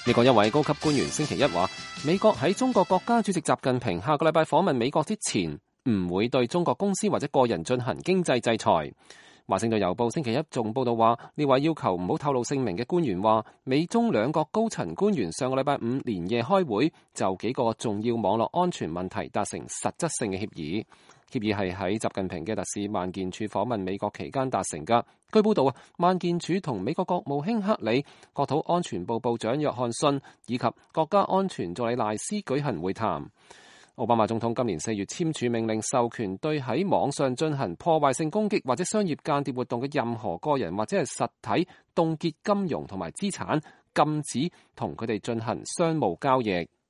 美國一位高級官員星期一話，美國喺中國國家主席習近平下個禮拜訪問美國之前，唔會對中國公司或者個人進行經濟制裁。華盛頓郵報星期一仲報道話，呢位要求唔好透露姓名嘅官員話，美中兩國高層官員上個禮拜五連夜開會，就幾個重要網絡安全問題達成實質性嘅協議。協議係喺習近平嘅特使萬建柱訪問美國期間達成㗎。據報道啊，萬建柱同美國國務卿克里、國土安全部部長約翰遜以及國家安全助理賴斯舉行會談。奧巴馬總統今年4月簽署命令，授權對喺網上進行破壞性攻擊或者商業間諜活動嘅任何個人或者係實體凍結金融同埋資產，禁止同佢哋進行商務交易。